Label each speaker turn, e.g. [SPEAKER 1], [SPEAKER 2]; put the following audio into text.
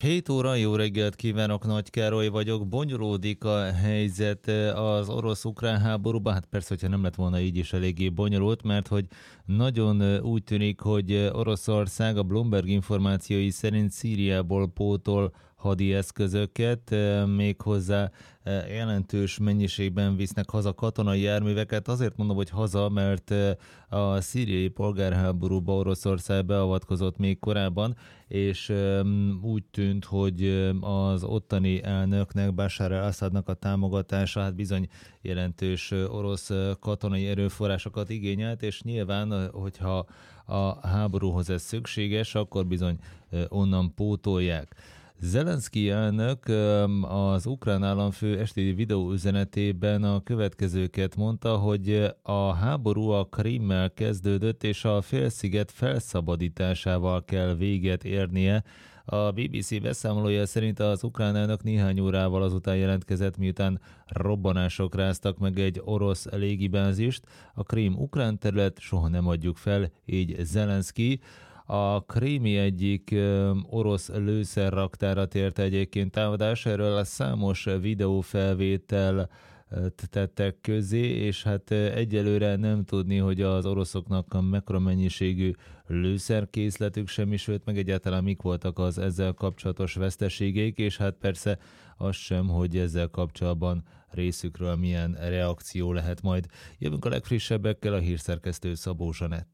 [SPEAKER 1] 7 óra, jó reggelt kívánok, Nagy Károly vagyok. Bonyolódik a helyzet az orosz-ukrán háborúban. Hát persze, hogyha nem lett volna így is eléggé bonyolult, mert hogy nagyon úgy tűnik, hogy Oroszország a Bloomberg információi szerint Szíriából pótol hadi eszközöket, méghozzá jelentős mennyiségben visznek haza katonai járműveket. Azért mondom, hogy haza, mert a szíriai polgárháborúba Oroszország beavatkozott még korábban, és úgy tűnt, hogy az ottani elnöknek, Bashar al-Assadnak a támogatása hát bizony jelentős orosz katonai erőforrásokat igényelt, és nyilván, hogyha a háborúhoz ez szükséges, akkor bizony onnan pótolják. Zelenszky elnök az ukrán államfő esti videóüzenetében a következőket mondta, hogy a háború a Krimmel kezdődött, és a félsziget felszabadításával kell véget érnie. A BBC beszámolója szerint az ukrán elnök néhány órával azután jelentkezett, miután robbanások ráztak meg egy orosz légibázist. A Krím ukrán terület, soha nem adjuk fel, így Zelenszky. A krími egyik orosz lőszerraktára tért egyébként támadás, erről a számos videófelvétel tettek közé, és hát egyelőre nem tudni, hogy az oroszoknak a mekkora mennyiségű lőszerkészletük semmisült, meg egyáltalán mik voltak az ezzel kapcsolatos veszteségeik, és hát persze az sem, hogy ezzel kapcsolatban részükről milyen reakció lehet majd. Jövünk a legfrissebbekkel, a hírszerkesztő Szabó Zsanett.